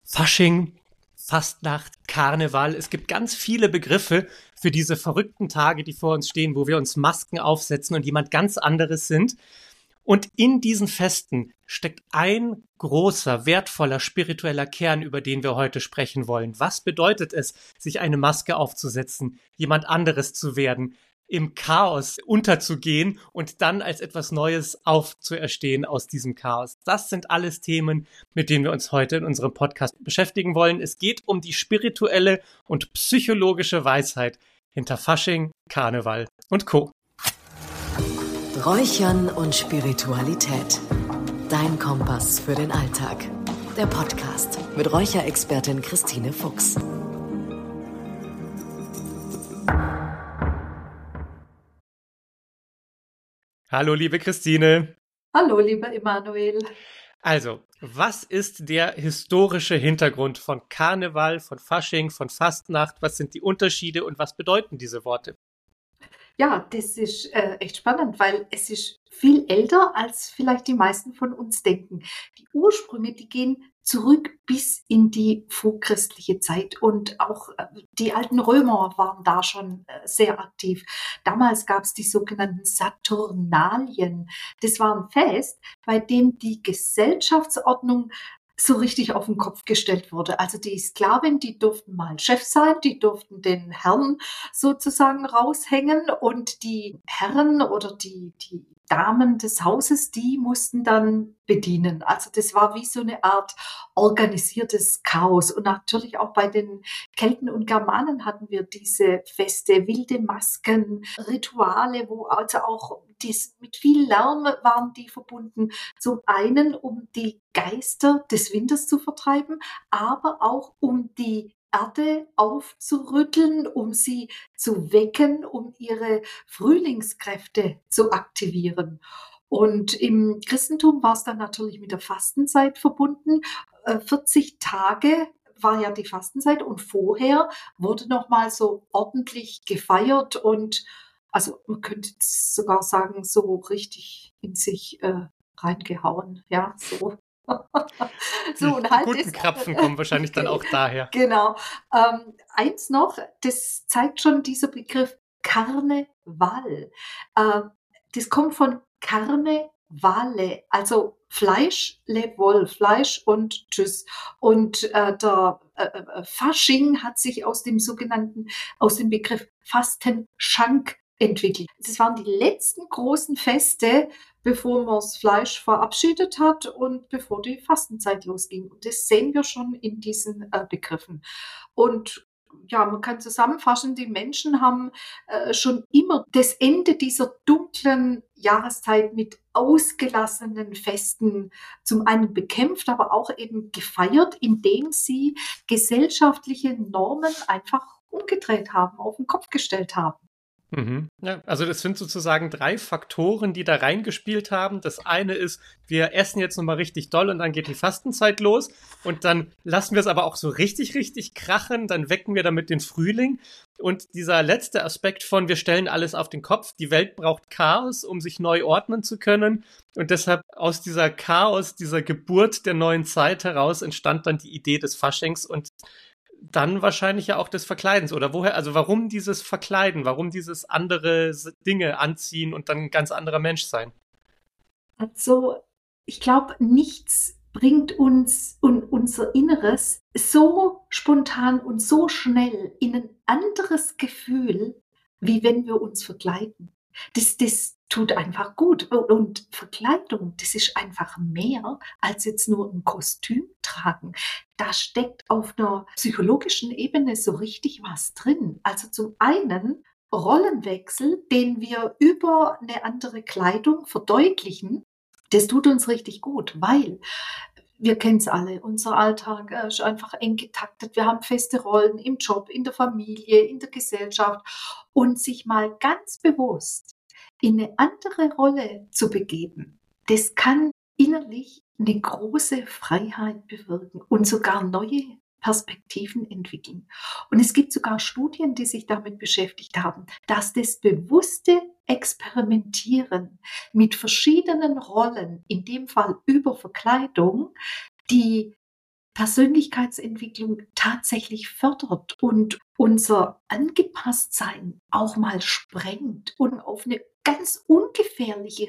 Fasching, Fastnacht, Karneval. Es gibt ganz viele Begriffe für diese verrückten Tage, die vor uns stehen, wo wir uns Masken aufsetzen und jemand ganz anderes sind. Und in diesen Festen steckt ein großer, wertvoller, spiritueller Kern, über den wir heute sprechen wollen. Was bedeutet es, sich eine Maske aufzusetzen, jemand anderes zu werden, im Chaos unterzugehen und dann als etwas Neues aufzuerstehen aus diesem Chaos? Das sind alles Themen, mit denen wir uns heute in unserem Podcast beschäftigen wollen. Es geht um die spirituelle und psychologische Weisheit hinter Fasching, Karneval und Co. Räuchern und Spiritualität. Dein Kompass für den Alltag. Der Podcast mit Räucherexpertin Christine Fuchs. Hallo, liebe Christine. Hallo, lieber Emanuel. Also, was ist der historische Hintergrund von Karneval, von Fasching, von Fastnacht? Was sind die Unterschiede und was bedeuten diese Worte? Ja, das ist echt spannend, weil es ist viel älter, als vielleicht die meisten von uns denken. Die Ursprünge, die gehen zurück bis in die vorchristliche Zeit und auch die alten Römer waren da schon sehr aktiv. Damals gab es die sogenannten Saturnalien. Das war ein Fest, bei dem die Gesellschaftsordnung so richtig auf den Kopf gestellt wurde. Also die Sklaven, die durften mal Chef sein, die durften den Herrn sozusagen raushängen und die Herren oder die Damen des Hauses, die mussten dann bedienen. Also das war wie so eine Art organisiertes Chaos. Und natürlich auch bei den Kelten und Germanen hatten wir diese Feste, wilde Masken, Rituale, wo also auch mit viel Lärm waren die verbunden. Zum einen, um die Geister des Winters zu vertreiben, aber auch um die Erde aufzurütteln, um sie zu wecken, um ihre Frühlingskräfte zu aktivieren. Und im Christentum war es dann natürlich mit der Fastenzeit verbunden. 40 Tage war ja die Fastenzeit und vorher wurde noch mal so ordentlich gefeiert und also man könnte sogar sagen, so richtig in sich reingehauen, ja, so. So, und Die halt guten Krapfen kommen wahrscheinlich dann auch daher. Genau. Eins noch, das zeigt schon dieser Begriff Karneval. Das kommt von Karnevale, also Fleisch, leb wohl, Fleisch und tschüss. Und der Fasching hat sich aus dem Begriff Fastenschank entwickelt. Das waren die letzten großen Feste, bevor man das Fleisch verabschiedet hat und bevor die Fastenzeit losging. Und das sehen wir schon in diesen Begriffen. Und ja, man kann zusammenfassen, die Menschen haben schon immer das Ende dieser dunklen Jahreszeit mit ausgelassenen Festen zum einen bekämpft, aber auch eben gefeiert, indem sie gesellschaftliche Normen einfach umgedreht haben, auf den Kopf gestellt haben. Mhm. Ja, also das sind sozusagen 3 Faktoren, die da reingespielt haben. Das eine ist, wir essen jetzt nochmal richtig doll und dann geht die Fastenzeit los und dann lassen wir es aber auch so richtig, richtig krachen, dann wecken wir damit den Frühling. Und dieser letzte Aspekt von, wir stellen alles auf den Kopf, die Welt braucht Chaos, um sich neu ordnen zu können. Und deshalb aus dieser Chaos, dieser Geburt der neuen Zeit heraus entstand dann die Idee des Faschings und dann wahrscheinlich ja auch des Verkleidens. Oder woher, also warum dieses Verkleiden? Warum dieses andere Dinge anziehen und dann ein ganz anderer Mensch sein? Also, ich glaube, nichts bringt uns und unser Inneres so spontan und so schnell in ein anderes Gefühl, wie wenn wir uns verkleiden. Das tut einfach gut. Und Verkleidung, das ist einfach mehr als jetzt nur ein Kostüm tragen. Da steckt auf einer psychologischen Ebene so richtig was drin. Also zum einen Rollenwechsel, den wir über eine andere Kleidung verdeutlichen. Das tut uns richtig gut, weil wir kennen es alle, unser Alltag ist einfach eng getaktet. Wir haben feste Rollen im Job, in der Familie, in der Gesellschaft. Und sich mal ganz bewusst in eine andere Rolle zu begeben, das kann innerlich eine große Freiheit bewirken und sogar neue Perspektiven entwickeln. Und es gibt sogar Studien, die sich damit beschäftigt haben, dass das bewusste Experimentieren mit verschiedenen Rollen, in dem Fall über Verkleidung, die Persönlichkeitsentwicklung tatsächlich fördert und unser Angepasstsein auch mal sprengt und auf eine ganz ungefährliche,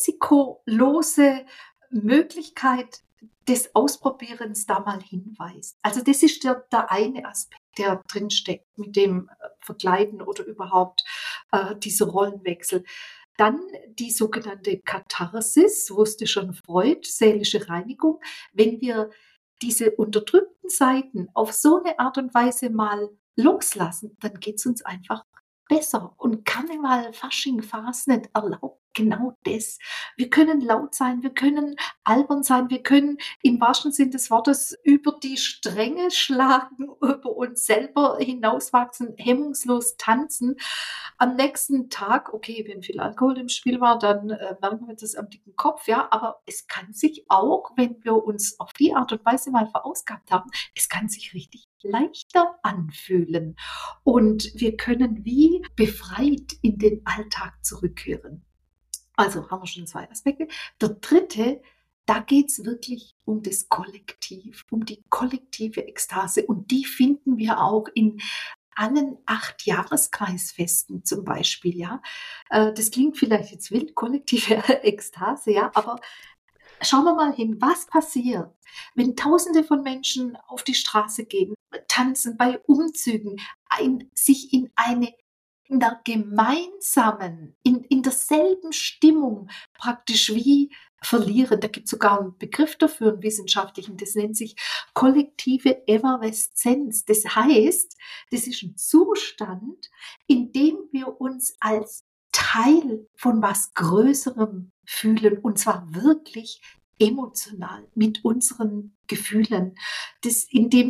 risikolose Möglichkeit des Ausprobierens da mal hinweist. Also das ist der eine Aspekt, der drinsteckt mit dem Verkleiden oder überhaupt dieser Rollenwechsel. Dann die sogenannte Katharsis, wusste schon Freud, seelische Reinigung. Wenn wir diese unterdrückten Seiten auf so eine Art und Weise mal loslassen, dann geht es uns einfach besser. Und Karneval, Fasching, Fasnet erlaubt genau das. Wir können laut sein, wir können albern sein, wir können im wahrsten Sinn des Wortes über die Stränge schlagen, über uns selber hinauswachsen, hemmungslos tanzen. Am nächsten Tag, okay, wenn viel Alkohol im Spiel war, dann merken wir das am dicken Kopf, ja, aber es kann sich auch, wenn wir uns auf die Art und Weise mal verausgabt haben, es kann sich richtig leichter anfühlen und wir können wie befreit in den Alltag zurückkehren. Also haben wir schon 2 Aspekte. Der dritte, da geht es wirklich um das Kollektiv, um die kollektive Ekstase und die finden wir auch in allen 8 Jahreskreisfesten zum Beispiel, ja. Das klingt vielleicht jetzt wild, kollektive Ekstase, ja, aber schauen wir mal hin, was passiert, wenn Tausende von Menschen auf die Straße gehen, tanzen bei Umzügen, sich in der gemeinsamen, in derselben Stimmung praktisch wie verlieren. Da gibt es sogar einen Begriff dafür, einen wissenschaftlichen, das nennt sich kollektive Evaneszenz. Das heißt, das ist ein Zustand, in dem wir uns als Teil von was Größerem fühlen und zwar wirklich emotional mit unseren Gefühlen. Das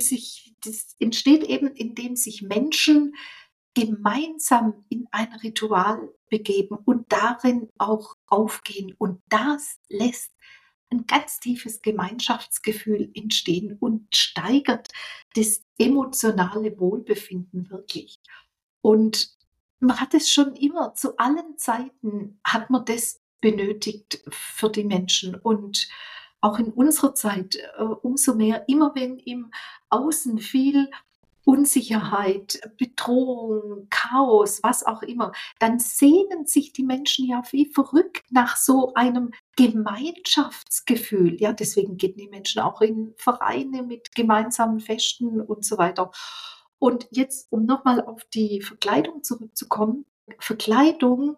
entsteht eben, indem sich Menschen gemeinsam in ein Ritual begeben und darin auch aufgehen. Und das lässt ein ganz tiefes Gemeinschaftsgefühl entstehen und steigert das emotionale Wohlbefinden wirklich. Und man hat es schon immer, zu allen Zeiten hat man das benötigt für die Menschen und auch in unserer Zeit umso mehr, immer wenn im Außen viel Unsicherheit, Bedrohung, Chaos, was auch immer, dann sehnen sich die Menschen ja wie verrückt nach so einem Gemeinschaftsgefühl. Ja, deswegen gehen die Menschen auch in Vereine mit gemeinsamen Festen und so weiter. Und jetzt, um nochmal auf die Verkleidung zurückzukommen, Verkleidung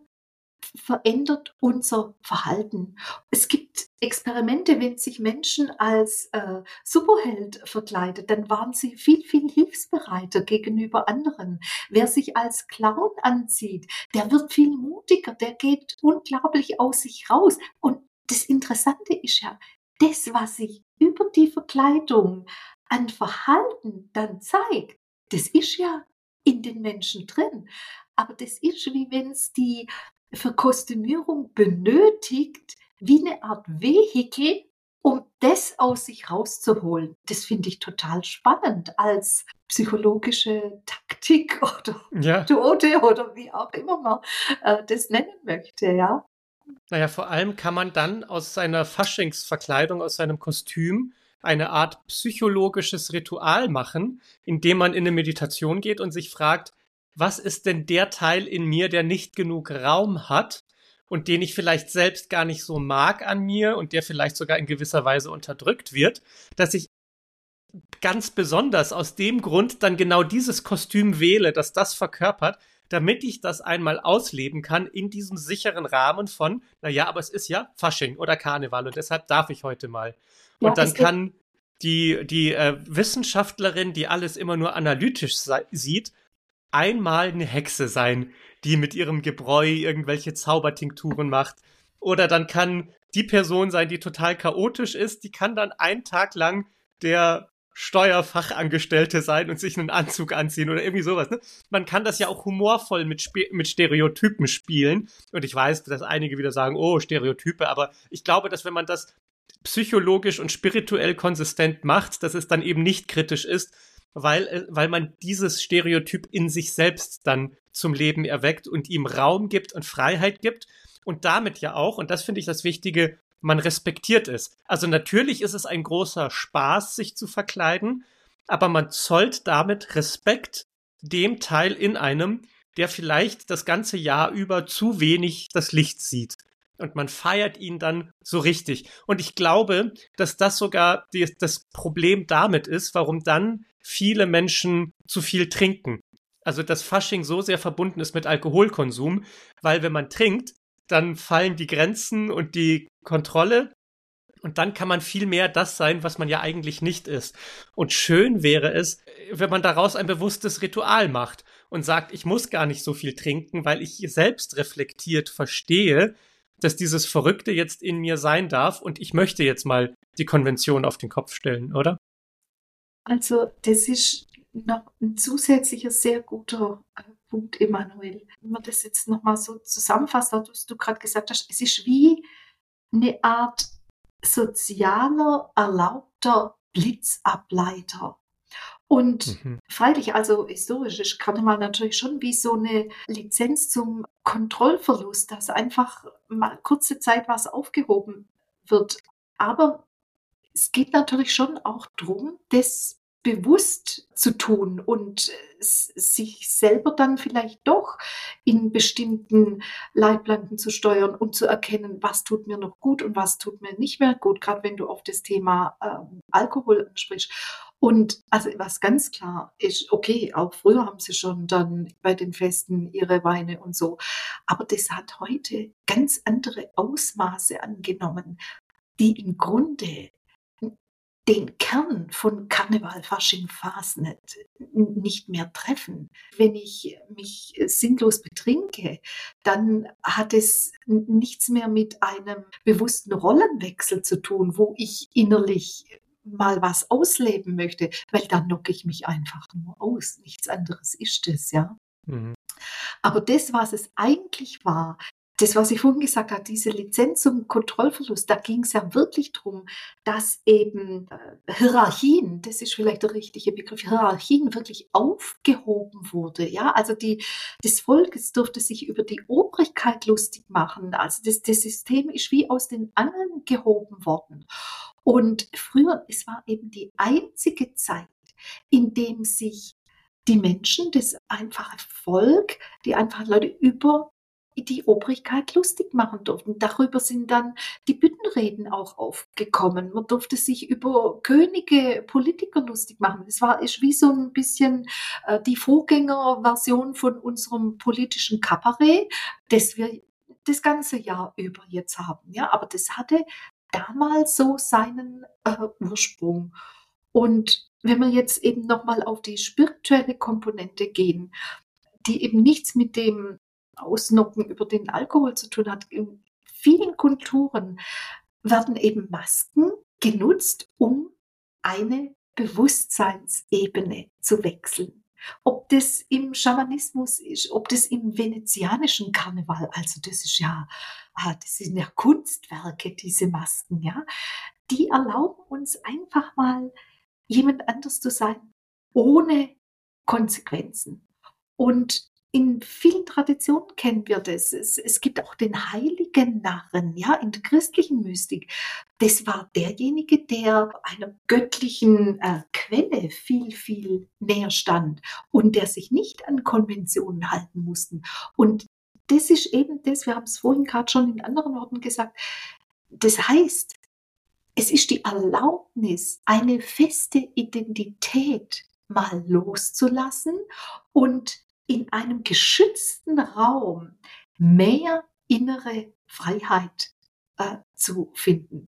verändert unser Verhalten. Es gibt Experimente, wenn sich Menschen als Superheld verkleidet, dann waren sie viel, viel hilfsbereiter gegenüber anderen. Wer sich als Clown anzieht, der wird viel mutiger, der geht unglaublich aus sich raus. Und das Interessante ist ja, das, was sich über die Verkleidung an Verhalten dann zeigt, das ist ja in den Menschen drin. Aber das ist, wie wenn es die Verkostümierung benötigt, wie eine Art Vehikel, um das aus sich rauszuholen. Das finde ich total spannend als psychologische Taktik oder Methode oder wie auch immer man das nennen möchte, ja. Naja, vor allem kann man dann aus seiner Faschingsverkleidung, aus seinem Kostüm, eine Art psychologisches Ritual machen, indem man in eine Meditation geht und sich fragt, was ist denn der Teil in mir, der nicht genug Raum hat und den ich vielleicht selbst gar nicht so mag an mir und der vielleicht sogar in gewisser Weise unterdrückt wird, dass ich ganz besonders aus dem Grund dann genau dieses Kostüm wähle, das das verkörpert, damit ich das einmal ausleben kann in diesem sicheren Rahmen von, naja, aber es ist ja Fasching oder Karneval und deshalb darf ich heute mal. Und ja, dann kann die Wissenschaftlerin, die alles immer nur analytisch sieht, einmal eine Hexe sein, die mit ihrem Gebräu irgendwelche Zaubertinkturen macht. Oder dann kann die Person sein, die total chaotisch ist, die kann dann einen Tag lang der Steuerfachangestellte sein und sich einen Anzug anziehen oder irgendwie sowas. Ne? Man kann das ja auch humorvoll mit Stereotypen spielen. Und ich weiß, dass einige wieder sagen, oh, Stereotype, aber ich glaube, dass wenn man das psychologisch und spirituell konsistent macht, dass es dann eben nicht kritisch ist, weil man dieses Stereotyp in sich selbst dann zum Leben erweckt und ihm Raum gibt und Freiheit gibt und damit ja auch, und das finde ich das Wichtige, man respektiert es. Also natürlich ist es ein großer Spaß, sich zu verkleiden, aber man zollt damit Respekt dem Teil in einem, der vielleicht das ganze Jahr über zu wenig das Licht sieht. Und man feiert ihn dann so richtig. Und ich glaube, dass das sogar das Problem damit ist, warum dann viele Menschen zu viel trinken. Also dass Fasching so sehr verbunden ist mit Alkoholkonsum, weil wenn man trinkt, dann fallen die Grenzen und die Kontrolle und dann kann man viel mehr das sein, was man ja eigentlich nicht ist. Und schön wäre es, wenn man daraus ein bewusstes Ritual macht und sagt, ich muss gar nicht so viel trinken, weil ich selbst reflektiert verstehe, dass dieses Verrückte jetzt in mir sein darf und ich möchte jetzt mal die Konvention auf den Kopf stellen, oder? Also das ist noch ein zusätzlicher sehr guter Punkt, Emanuel. Wenn man das jetzt nochmal so zusammenfasst, was du gerade gesagt hast, es ist wie eine Art sozialer, erlaubter Blitzableiter. Und freilich, also historisch ist Karneval natürlich schon wie so eine Lizenz zum Kontrollverlust, dass einfach mal kurze Zeit was aufgehoben wird. Aber es geht natürlich schon auch darum, das bewusst zu tun und sich selber dann vielleicht doch in bestimmten Leitplanken zu steuern und zu erkennen, was tut mir noch gut und was tut mir nicht mehr gut, gerade wenn du auf das Thema Alkohol ansprichst. Und also was ganz klar ist, okay, auch früher haben sie schon dann bei den Festen ihre Weine und so, aber das hat heute ganz andere Ausmaße angenommen, die im Grunde den Kern von Karneval, Fasching, Fasnet nicht mehr treffen. Wenn ich mich sinnlos betrinke, dann hat es nichts mehr mit einem bewussten Rollenwechsel zu tun, wo ich innerlich mal was ausleben möchte, weil dann knocke ich mich einfach nur aus. Nichts anderes ist es, ja. Mhm. Aber das, was es eigentlich war, das, was ich vorhin gesagt habe, diese Lizenz zum Kontrollverlust, da ging es ja wirklich darum, dass eben Hierarchien, das ist vielleicht der richtige Begriff, Hierarchien wirklich aufgehoben wurde. Ja, also das Volk durfte sich über die Obrigkeit lustig machen. Also das System ist wie aus den Angeln gehoben worden. Und früher, es war eben die einzige Zeit, in dem sich die Menschen, das einfache Volk, die einfachen Leute über die Obrigkeit lustig machen durften. Darüber sind dann die Büttenreden auch aufgekommen. Man durfte sich über Könige, Politiker lustig machen. Ist wie so ein bisschen die Vorgängerversion von unserem politischen Kabarett, das wir das ganze Jahr über jetzt haben. Ja, aber das hatte damals so seinen Ursprung. Und wenn wir jetzt eben nochmal auf die spirituelle Komponente gehen, die eben nichts mit dem Ausnocken über den Alkohol zu tun hat. In vielen Kulturen werden eben Masken genutzt, um eine Bewusstseinsebene zu wechseln. Ob das im Schamanismus ist, ob das im venezianischen Karneval, also das sind ja Kunstwerke, diese Masken, ja, die erlauben uns einfach mal jemand anders zu sein, ohne Konsequenzen. Und in vielen Traditionen kennen wir das. Es gibt auch den heiligen Narren, ja, in der christlichen Mystik. Das war derjenige, der einer göttlichen Quelle viel, viel näher stand und der sich nicht an Konventionen halten musste. Und das ist eben das, wir haben es vorhin gerade schon in anderen Worten gesagt, das heißt, es ist die Erlaubnis, eine feste Identität mal loszulassen und in einem geschützten Raum mehr innere Freiheit zu finden.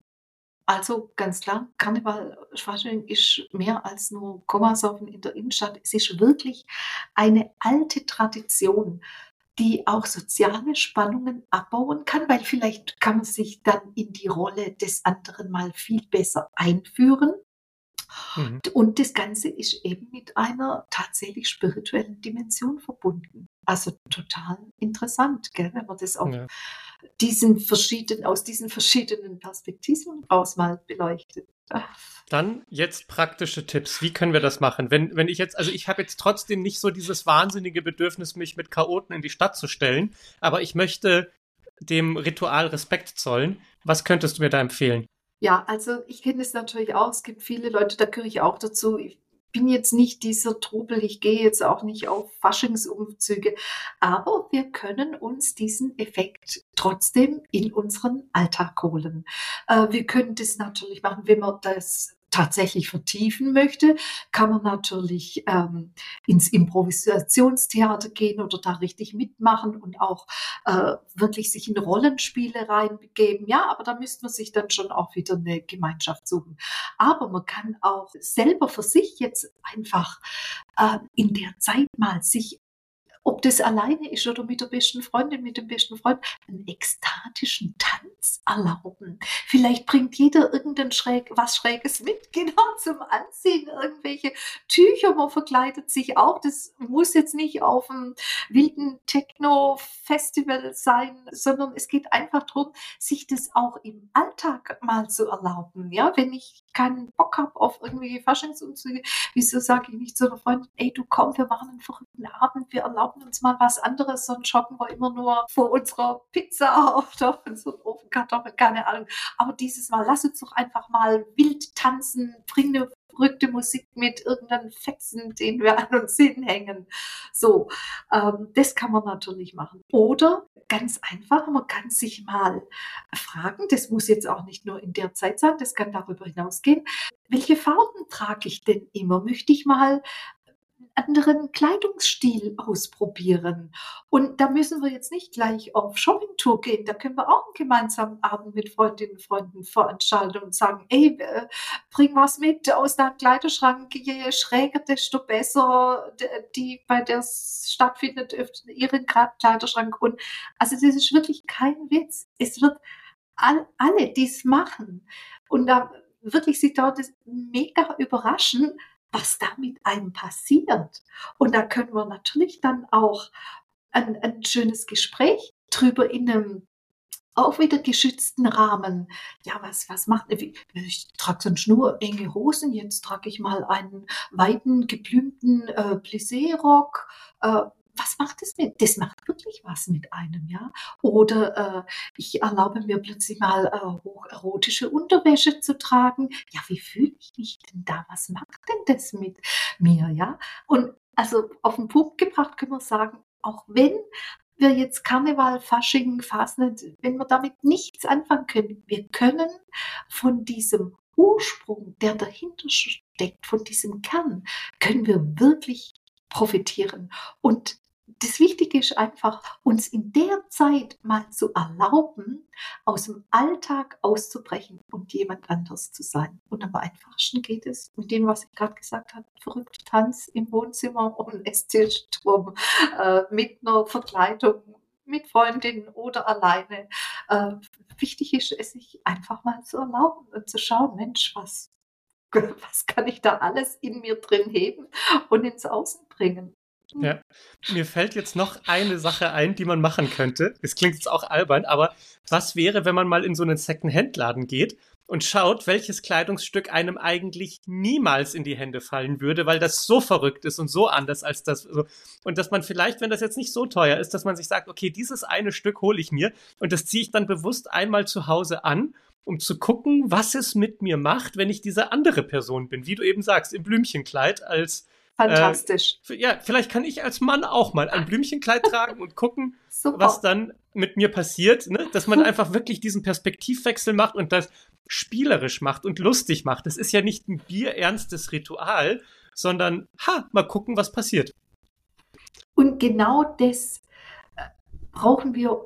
Also ganz klar, Karneval, Fasching ist mehr als nur Kommersaufen in der Innenstadt. Es ist wirklich eine alte Tradition, die auch soziale Spannungen abbauen kann, weil vielleicht kann man sich dann in die Rolle des anderen mal viel besser einführen. Mhm. Und das Ganze ist eben mit einer tatsächlich spirituellen Dimension verbunden. Also total interessant, gell, wenn man das auf aus diesen verschiedenen Perspektiven aus mal beleuchtet. Dann jetzt praktische Tipps. Wie können wir das machen? Wenn ich jetzt, also ich habe jetzt trotzdem nicht so dieses wahnsinnige Bedürfnis, mich mit Chaoten in die Stadt zu stellen, aber ich möchte dem Ritual Respekt zollen. Was könntest du mir da empfehlen? Ja, also ich kenne es natürlich auch. Es gibt viele Leute, da gehöre ich auch dazu. Ich bin jetzt nicht dieser Trubel, ich gehe jetzt auch nicht auf Faschingsumzüge, aber wir können uns diesen Effekt trotzdem in unseren Alltag holen. Wir können das natürlich machen, wenn man das tatsächlich vertiefen möchte, kann man natürlich ins Improvisationstheater gehen oder da richtig mitmachen und auch wirklich sich in Rollenspiele reinbegeben. Ja, aber da müsste man sich dann schon auch wieder eine Gemeinschaft suchen. Aber man kann auch selber für sich jetzt einfach in der Zeit mal sich, ob das alleine ist oder mit der besten Freundin, mit dem besten Freund, einen ekstatischen Tanz erlauben. Vielleicht bringt jeder was Schräges mit, genau zum Anziehen, irgendwelche Tücher, man verkleidet sich auch. Das muss jetzt nicht auf einem wilden Techno-Festival sein, sondern es geht einfach darum, sich das auch im Alltag mal zu erlauben. Ja, wenn ich keinen Bock habe auf irgendwelche Faschingsumzüge, wieso sage ich nicht zu einer Freundin, ey, du komm, wir machen einen verrückten Abend, wir erlauben uns mal was anderes, sonst joggen wir immer nur vor unserer Pizza oder unseren Ofenkartoffeln, keine Ahnung. Aber dieses Mal, lass uns doch einfach mal wild tanzen, bring eine verrückte Musik mit, irgendeinen Fetzen, den wir an uns hinhängen. So, das kann man natürlich machen. Oder ganz einfach, man kann sich mal fragen, das muss jetzt auch nicht nur in der Zeit sein, das kann darüber hinausgehen, welche Farben trage ich denn immer? Möchte ich mal anderen Kleidungsstil ausprobieren. Und da müssen wir jetzt nicht gleich auf Shoppingtour gehen. Da können wir auch einen gemeinsamen Abend mit Freundinnen und Freunden veranstalten und sagen, ey, bring was mit aus deinem Kleiderschrank. Je schräger, desto besser. Die, bei der es stattfindet, öffnen ihren Kleiderschrank. Und also das ist wirklich kein Witz. Es wird alle, die es machen und da wirklich sich dort mega überraschen, was da mit einem passiert. Und da können wir natürlich dann auch ein schönes Gespräch drüber in einem auch wieder geschützten Rahmen. Ja, was macht, ich trage sonst nur enge Hosen, jetzt trage ich mal einen weiten, geblümten Plissé-Rock. Was macht das mit? Das macht wirklich was mit einem, ja. Oder ich erlaube mir plötzlich mal hocherotische Unterwäsche zu tragen. Ja, wie fühle ich mich denn da? Was macht denn das mit mir, ja? Und also auf den Punkt gebracht können wir sagen, auch wenn wir jetzt Karneval, Fasching, Fasnet, wenn wir damit nichts anfangen können, wir können von diesem Ursprung, der dahinter steckt, von diesem Kern, können wir wirklich profitieren. Und das Wichtige ist einfach, uns in der Zeit mal zu erlauben, aus dem Alltag auszubrechen und jemand anders zu sein. Und am einfachsten geht es mit dem, was ich gerade gesagt habe, verrückter Tanz im Wohnzimmer um den Esstisch drum, mit einer Verkleidung, mit Freundinnen oder alleine. Wichtig ist es, sich einfach mal zu erlauben und zu schauen, Mensch, was kann ich da alles in mir drin heben und ins Außen bringen? Ja, mir fällt jetzt noch eine Sache ein, die man machen könnte. Es klingt jetzt auch albern, aber was wäre, wenn man mal in so einen Second-Hand-Laden geht und schaut, welches Kleidungsstück einem eigentlich niemals in die Hände fallen würde, weil das so verrückt ist und so anders als das. Und dass man vielleicht, wenn das jetzt nicht so teuer ist, dass man sich sagt, okay, dieses eine Stück hole ich mir und das ziehe ich dann bewusst einmal zu Hause an, um zu gucken, was es mit mir macht, wenn ich diese andere Person bin. Wie du eben sagst, im Blümchenkleid als fantastisch. Ja, vielleicht kann ich als Mann auch mal ein Blümchenkleid tragen und gucken, Super. Was dann mit mir passiert, ne? Dass man einfach wirklich diesen Perspektivwechsel macht und das spielerisch macht und lustig macht. Das ist ja nicht ein bierernstes Ritual, sondern, mal gucken, was passiert. Und genau das brauchen wir,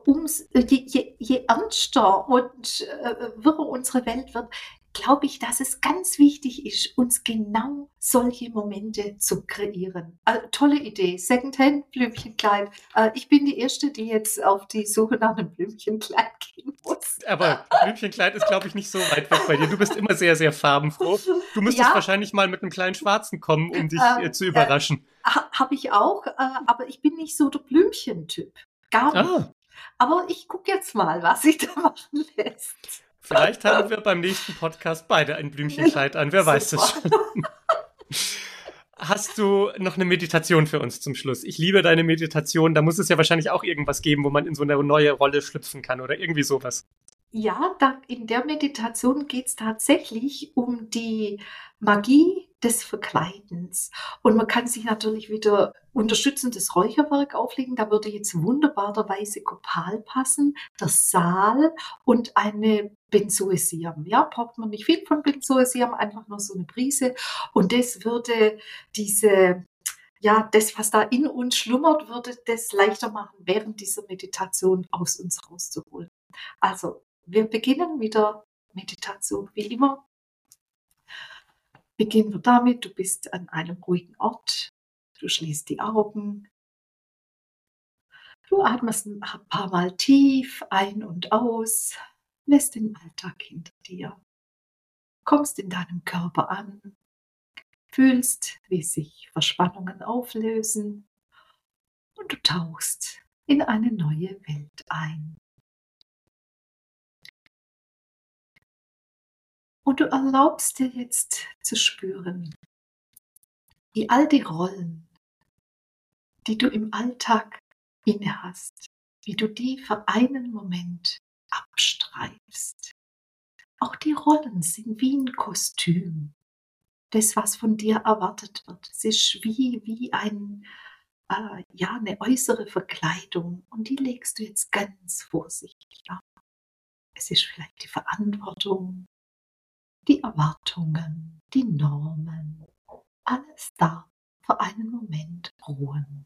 je ernster und wirrer unsere Welt wird, glaube ich, dass es ganz wichtig ist, uns genau solche Momente zu kreieren. Tolle Idee, Secondhand-Blümchenkleid. Ich bin die Erste, die jetzt auf die Suche nach einem Blümchenkleid gehen muss. Aber Blümchenkleid ist, glaube ich, nicht so weit weg bei dir. Du bist immer sehr, sehr farbenfroh. Du müsstest wahrscheinlich mal mit einem kleinen Schwarzen kommen, um dich zu überraschen. Habe ich auch, aber ich bin nicht so der Blümchentyp. Gar nicht. Aber ich gucke jetzt mal, was sich da machen lässt. Vielleicht haben wir beim nächsten Podcast beide ein Blümchenkleid an. Wer weiß es schon. hast du noch eine Meditation für uns zum Schluss? Ich liebe deine Meditation. Da muss es ja wahrscheinlich auch irgendwas geben, wo man in so eine neue Rolle schlüpfen kann oder irgendwie sowas. Ja, in der Meditation geht es tatsächlich um die Magie des Verkleidens. Und man kann sich natürlich wieder unterstützendes Räucherwerk auflegen. Da würde jetzt wunderbar der weiße Kopal passen, der Sal und eine Benzoesiam. Ja, braucht man nicht viel von Benzoesiam, einfach nur so eine Prise. Und das würde das, was da in uns schlummert, würde das leichter machen, während dieser Meditation aus uns rauszuholen. Also, wir beginnen mit der Meditation wie immer. Beginnen wir damit, du bist an einem ruhigen Ort, du schließt die Augen, du atmest ein paar Mal tief ein und aus, lässt den Alltag hinter dir, kommst in deinem Körper an, fühlst, wie sich Verspannungen auflösen und du tauchst in eine neue Welt ein. Und du erlaubst dir jetzt zu spüren, wie all die Rollen, die du im Alltag inne hast, wie du die für einen Moment abstreifst. Auch die Rollen sind wie ein Kostüm. Das, was von dir erwartet wird, es ist wie eine äußere Verkleidung und die legst du jetzt ganz vorsichtig ab. Es ist vielleicht die Verantwortung, die Erwartungen, die Normen, alles darf für einen Moment ruhen.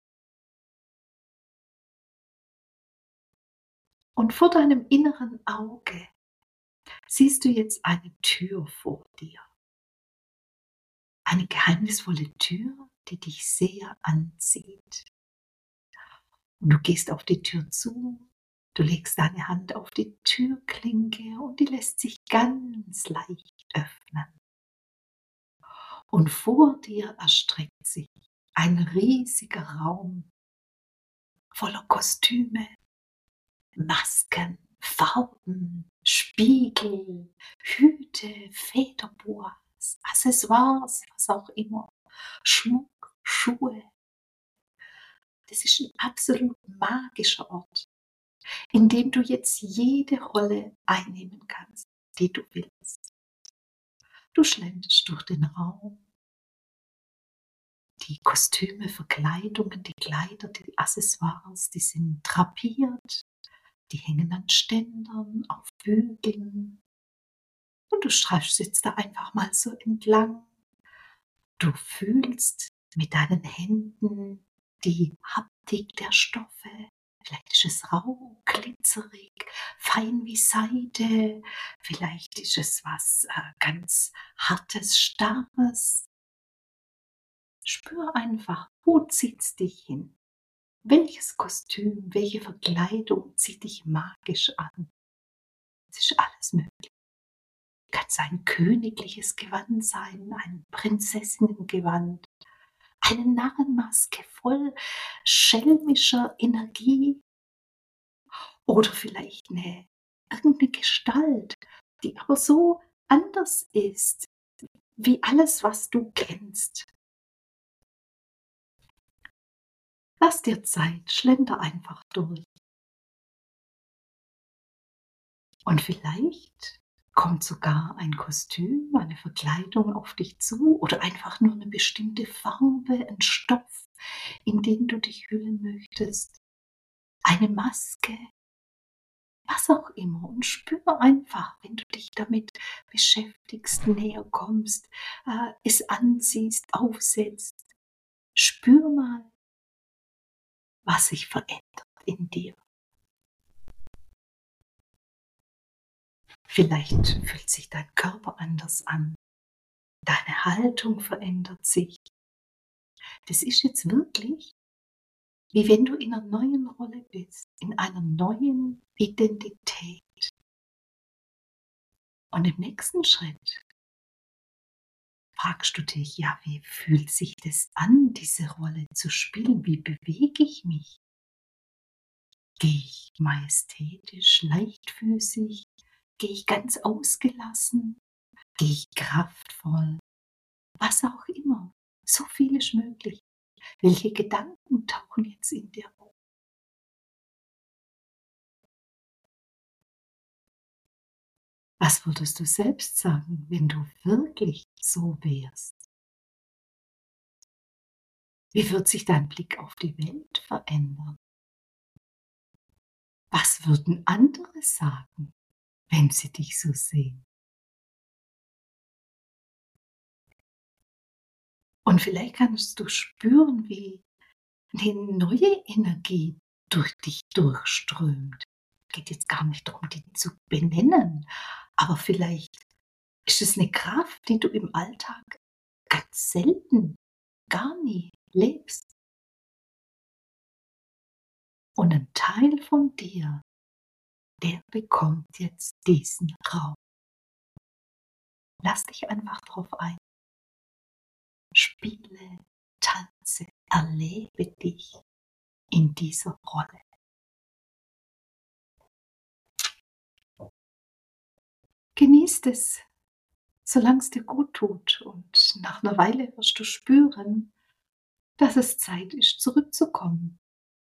Und vor deinem inneren Auge siehst du jetzt eine Tür vor dir. Eine geheimnisvolle Tür, die dich sehr anzieht. Und du gehst auf die Tür zu, du legst deine Hand auf die Türklinke und die lässt sich ganz leicht öffnen. Und vor dir erstreckt sich ein riesiger Raum voller Kostüme, Masken, Farben, Spiegel, Hüte, Federboas, Accessoires, was auch immer, Schmuck, Schuhe. Das ist ein absolut magischer Ort, in dem du jetzt jede Rolle einnehmen kannst, die du willst. Du schlenderst durch den Raum. Die Kostüme, Verkleidungen, die Kleider, die Accessoires, die sind drapiert, die hängen an Ständern, auf Bügeln. Und du streifst jetzt da einfach mal so entlang. Du fühlst mit deinen Händen die Haptik der Stoffe. Vielleicht ist es rau, glitzerig, fein wie Seide. Vielleicht ist es was ganz Hartes, Starres. Spür einfach, wo zieht's dich hin? Welches Kostüm, welche Verkleidung zieht dich magisch an? Es ist alles möglich. Kann es ein königliches Gewand sein, ein Prinzessinnengewand, eine Narrenmaske voll schelmischer Energie oder vielleicht irgendeine Gestalt, die aber so anders ist wie alles, was du kennst. Lass dir Zeit, schlender einfach durch. Und vielleicht kommt sogar ein Kostüm, eine Verkleidung auf dich zu oder einfach nur eine bestimmte Farbe, ein Stoff, in den du dich hüllen möchtest. Eine Maske, was auch immer. Und spür einfach, wenn du dich damit beschäftigst, näher kommst, es anziehst, aufsetzt. Spür mal, was sich verändert in dir. Vielleicht fühlt sich dein Körper anders an. Deine Haltung verändert sich. Das ist jetzt wirklich, wie wenn du in einer neuen Rolle bist, in einer neuen Identität. Und im nächsten Schritt fragst du dich, ja, wie fühlt sich das an, diese Rolle zu spielen? Wie bewege ich mich? Gehe ich majestätisch, leichtfüßig? Gehe ich ganz ausgelassen? Gehe ich kraftvoll? Was auch immer. So viel ist möglich. Welche Gedanken tauchen jetzt in dir auf? Was würdest du selbst sagen, wenn du wirklich so wärst? Wie wird sich dein Blick auf die Welt verändern? Was würden andere sagen, wenn sie dich so sehen? Und vielleicht kannst du spüren, wie eine neue Energie durch dich durchströmt. Es geht jetzt gar nicht darum, die zu benennen, aber vielleicht ist es eine Kraft, die du im Alltag ganz selten, gar nie lebst. Und ein Teil von dir, der bekommt jetzt diesen Raum. Lass dich einfach drauf ein. Spiele, tanze, erlebe dich in dieser Rolle. Genieß es, solange es dir gut tut, und nach einer Weile wirst du spüren, dass es Zeit ist, zurückzukommen.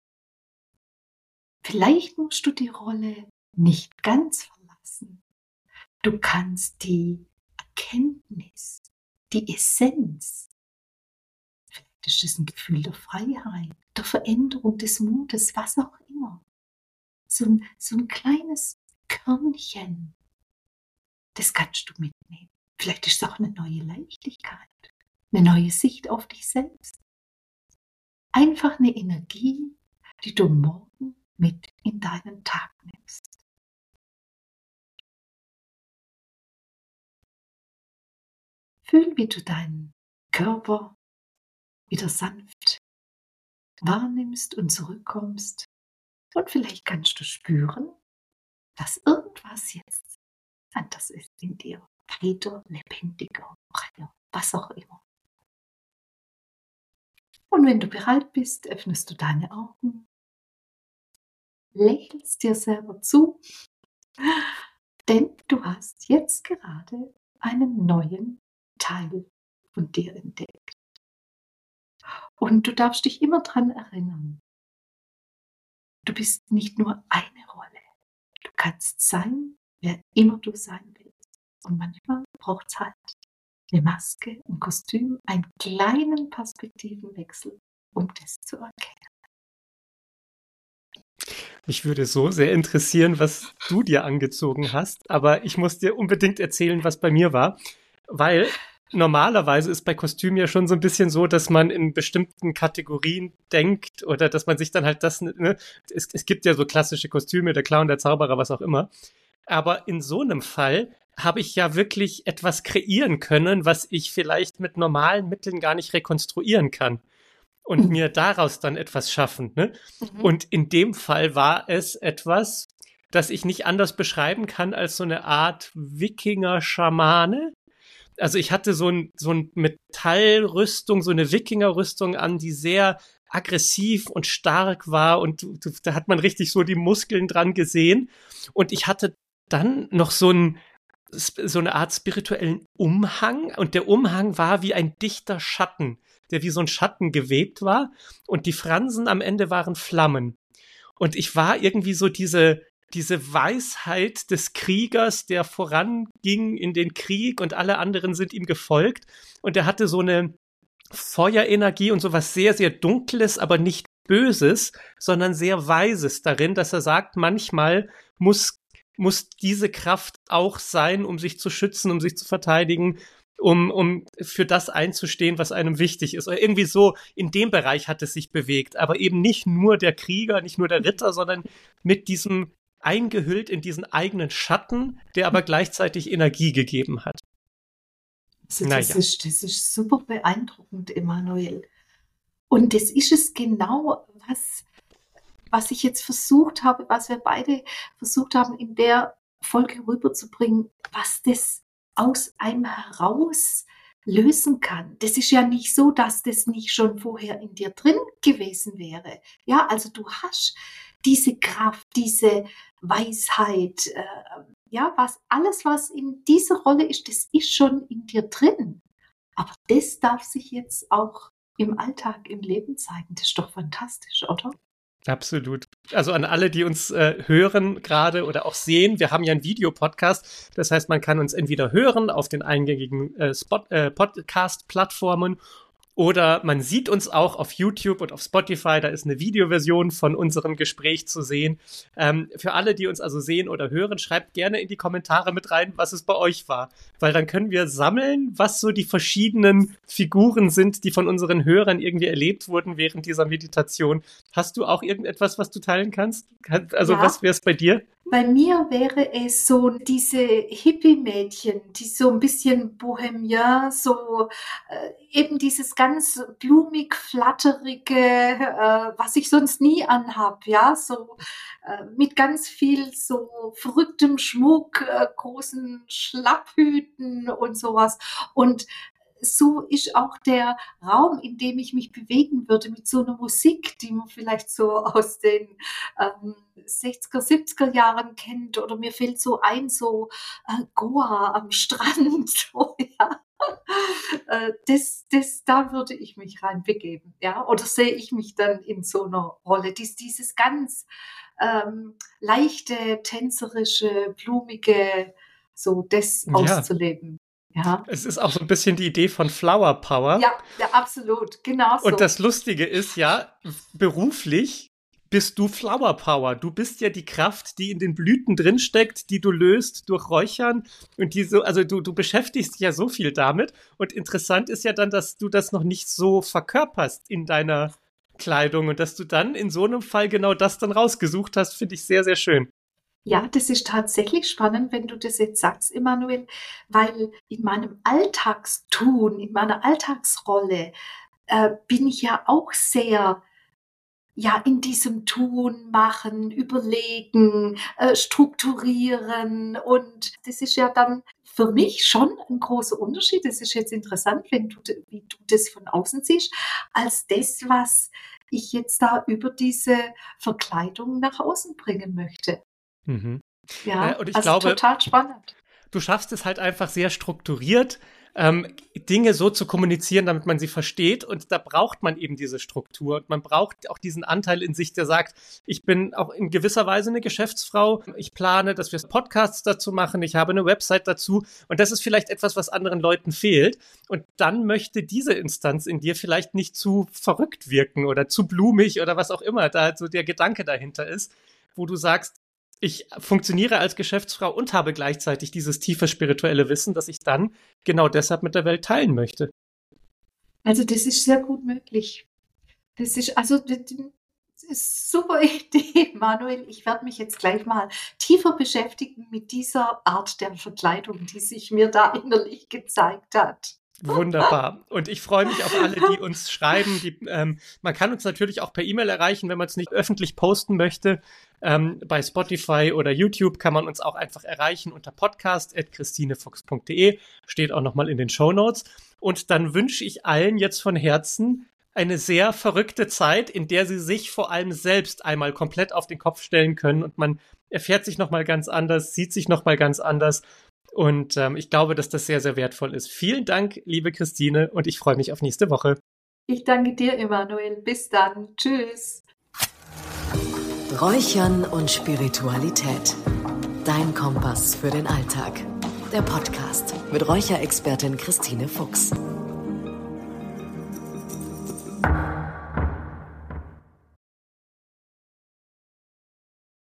Vielleicht musst du die Rolle nicht ganz verlassen. Du kannst die Erkenntnis, die Essenz, vielleicht ist es ein Gefühl der Freiheit, der Veränderung, des Mutes, was auch immer. So ein kleines Körnchen, das kannst du mitnehmen. Vielleicht ist es auch eine neue Leichtigkeit, eine neue Sicht auf dich selbst. Einfach eine Energie, die du morgen mit in deinen Tag nimmst. Fühl, wie du deinen Körper wieder sanft wahrnimmst und zurückkommst. Und vielleicht kannst du spüren, dass irgendwas jetzt anders ist in dir. Weiter, lebendiger, freier, was auch immer. Und wenn du bereit bist, öffnest du deine Augen, lächelst dir selber zu, denn du hast jetzt gerade einen neuen Teil von dir entdeckt. Und du darfst dich immer daran erinnern, du bist nicht nur eine Rolle. Du kannst sein, wer immer du sein willst. Und manchmal braucht es halt eine Maske, ein Kostüm, einen kleinen Perspektivenwechsel, um das zu erkennen. Mich würde so sehr interessieren, was du dir angezogen hast, aber ich muss dir unbedingt erzählen, was bei mir war, weil normalerweise ist bei Kostümen ja schon so ein bisschen so, dass man in bestimmten Kategorien denkt oder dass man sich dann halt es gibt ja so klassische Kostüme, der Clown, der Zauberer, was auch immer, aber in so einem Fall habe ich ja wirklich etwas kreieren können, was ich vielleicht mit normalen Mitteln gar nicht rekonstruieren kann. Und mir daraus dann etwas schaffen. Ne? Und in dem Fall war es etwas, das ich nicht anders beschreiben kann als so eine Art Wikinger-Schamane. Also ich hatte so ein Metallrüstung, so eine Wikingerrüstung an, die sehr aggressiv und stark war und da hat man richtig so die Muskeln dran gesehen. Und ich hatte dann noch so eine Art spirituellen Umhang und der Umhang war wie ein dichter Schatten, der wie so ein Schatten gewebt war und die Fransen am Ende waren Flammen. Und ich war irgendwie so diese Weisheit des Kriegers, der voranging in den Krieg und alle anderen sind ihm gefolgt und er hatte so eine Feuerenergie und sowas sehr, sehr Dunkles, aber nicht Böses, sondern sehr Weises darin, dass er sagt, manchmal muss diese Kraft auch sein, um sich zu schützen, um sich zu verteidigen, um für das einzustehen, was einem wichtig ist. Oder irgendwie so in dem Bereich hat es sich bewegt. Aber eben nicht nur der Krieger, nicht nur der Ritter, sondern mit diesem eingehüllt in diesen eigenen Schatten, der aber gleichzeitig Energie gegeben hat. Also das ist super beeindruckend, Emanuel. Und das ist es genau, was ich jetzt versucht habe, was wir beide versucht haben, in der Folge rüberzubringen, was das aus einem heraus lösen kann. Das ist ja nicht so, dass das nicht schon vorher in dir drin gewesen wäre. Ja, also du hast diese Kraft, diese Weisheit, ja, alles, was in dieser Rolle ist, das ist schon in dir drin. Aber das darf sich jetzt auch im Alltag, im Leben zeigen. Das ist doch fantastisch, oder? Absolut. Also an alle, die uns hören gerade oder auch sehen, wir haben ja einen Videopodcast. Das heißt, man kann uns entweder hören auf den eingängigen Podcast-Plattformen oder man sieht uns auch auf YouTube und auf Spotify. Da ist eine Videoversion von unserem Gespräch zu sehen. Für alle, die uns also sehen oder hören, schreibt gerne in die Kommentare mit rein, was es bei euch war. Weil dann können wir sammeln, was so die verschiedenen Figuren sind, die von unseren Hörern irgendwie erlebt wurden während dieser Meditation. Hast du auch irgendetwas, was du teilen kannst? Also Ja. was wäre es bei dir? Bei mir wäre es so diese Hippie-Mädchen, die so ein bisschen bohemien, so eben dieses ganz blumig, flatterige, was ich sonst nie anhab, ja, so mit ganz viel so verrücktem Schmuck, großen Schlapphüten und sowas. Und so ist auch der Raum, in dem ich mich bewegen würde, mit so einer Musik, die man vielleicht so aus den 60er, 70er Jahren kennt. Oder mir fällt so ein, so Goa am Strand. So, ja. Da würde ich mich reinbegeben. Ja? Oder sehe ich mich dann in so einer Rolle. Dieses ganz leichte, tänzerische, blumige, so das Ja. auszuleben. Ja. Es ist auch so ein bisschen die Idee von Flower Power. Ja, absolut, genau so. Und das Lustige ist ja, beruflich bist du Flower Power. Du bist ja die Kraft, die in den Blüten drinsteckt, die du löst durch Räuchern und die so, also du beschäftigst dich ja so viel damit. Und interessant ist ja dann, dass du das noch nicht so verkörperst in deiner Kleidung und dass du dann in so einem Fall genau das dann rausgesucht hast, finde ich sehr, sehr schön. Ja, das ist tatsächlich spannend, wenn du das jetzt sagst, Emanuel, weil in meinem Alltagstun, in meiner Alltagsrolle bin ich ja auch sehr in diesem Tun, Machen, Überlegen, Strukturieren. Und das ist ja dann für mich schon ein großer Unterschied. Das ist jetzt interessant, wie du das von außen siehst, als das, was ich jetzt da über diese Verkleidung nach außen bringen möchte. Mhm. Ja, und ich also glaube, total spannend. du schaffst es halt einfach sehr strukturiert, Dinge so zu kommunizieren, damit man sie versteht. Und da braucht man eben diese Struktur. Und man braucht auch diesen Anteil in sich, der sagt, ich bin auch in gewisser Weise eine Geschäftsfrau. Ich plane, dass wir Podcasts dazu machen. Ich habe eine Website dazu. Und das ist vielleicht etwas, was anderen Leuten fehlt. Und dann möchte diese Instanz in dir vielleicht nicht zu verrückt wirken oder zu blumig oder was auch immer da so der Gedanke dahinter ist, wo du sagst, ich funktioniere als Geschäftsfrau und habe gleichzeitig dieses tiefe spirituelle Wissen, das ich dann genau deshalb mit der Welt teilen möchte. Also das ist sehr gut möglich. Das ist super Idee, Manuel. Ich werde mich jetzt gleich mal tiefer beschäftigen mit dieser Art der Verkleidung, die sich mir da innerlich gezeigt hat. Wunderbar. Und ich freue mich auf alle, die uns schreiben. Man kann uns natürlich auch per E-Mail erreichen, wenn man es nicht öffentlich posten möchte. Bei Spotify oder YouTube kann man uns auch einfach erreichen unter podcast@christinefuchs.de. Steht auch nochmal in den Shownotes. Und dann wünsche ich allen jetzt von Herzen eine sehr verrückte Zeit, in der sie sich vor allem selbst einmal komplett auf den Kopf stellen können und man erfährt sich nochmal ganz anders, sieht sich nochmal ganz anders. Und ich glaube, dass das sehr, sehr wertvoll ist. Vielen Dank, liebe Christine, und ich freue mich auf nächste Woche. Ich danke dir, Emanuel. Bis dann. Tschüss. Räuchern und Spiritualität. Dein Kompass für den Alltag. Der Podcast mit Räucherexpertin Christine Fuchs.